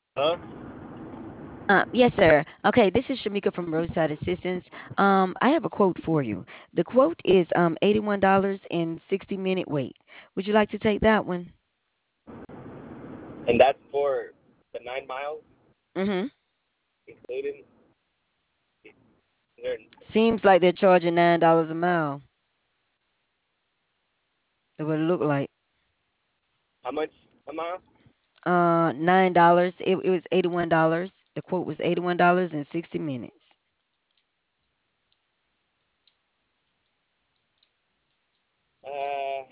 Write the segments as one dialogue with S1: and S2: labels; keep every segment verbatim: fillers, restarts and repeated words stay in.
S1: Huh?
S2: Uh, yes, sir. Okay, this is Shamika from Roadside Assistance. Um, I have a quote for you. The quote is um eighty-one dollars and sixty minute wait. Would you like to take that one?
S1: And that's for the nine miles
S2: Mm-hmm.
S1: included. There,
S2: Seems like they're charging nine dollars a mile. That's what it look like.
S1: how much a mile?
S2: Uh, nine dollars. It, it was eighty-one dollars. The quote was eighty-one dollars and sixty minutes.
S1: Uh,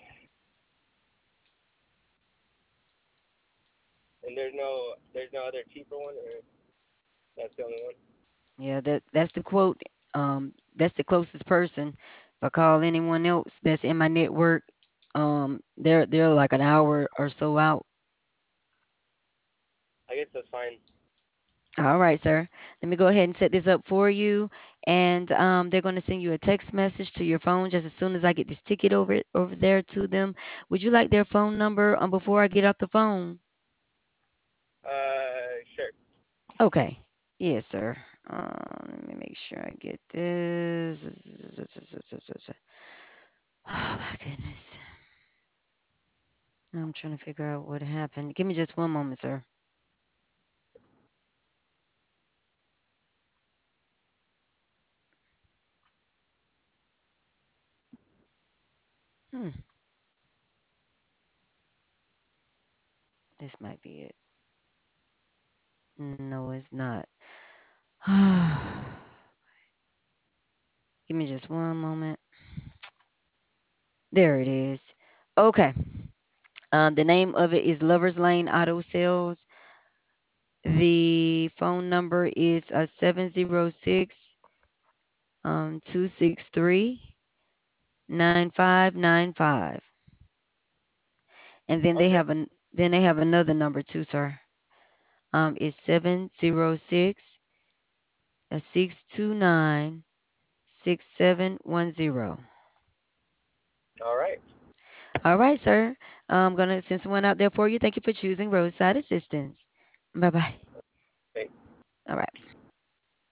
S1: and there's no there's no other cheaper one, or that's the only one.
S2: Yeah, that that's the quote. Um, that's the closest person. If I call anyone else that's in my network, um, they're they're like an hour or so out.
S1: I guess that's fine.
S2: All right, sir. Let me go ahead and set this up for you, and um, they're going to send you a text message to your phone just as soon as I get this ticket over over there to them. Would you like their phone number um, before I get off the phone?
S1: Uh, sure.
S2: Okay. Yes, sir. Um, let me make sure I get this. Oh my goodness. I'm trying to figure out what happened. Give me just one moment, sir. Hmm. This might be it. No, it's not. Give me just one moment. There it is. Okay. Um, the name of it is Lovers Lane Auto Sales. The phone number is uh, seven zero six um, two six three nine five nine five. And then they
S1: Okay.
S2: have an then they have another number too, sir. Um, it's seven zero six six two nine six seven one zero.
S1: All right.
S2: All right, sir. I'm gonna send someone out there for you. Thank you for choosing roadside assistance. Bye bye.
S1: Thanks.
S2: All right.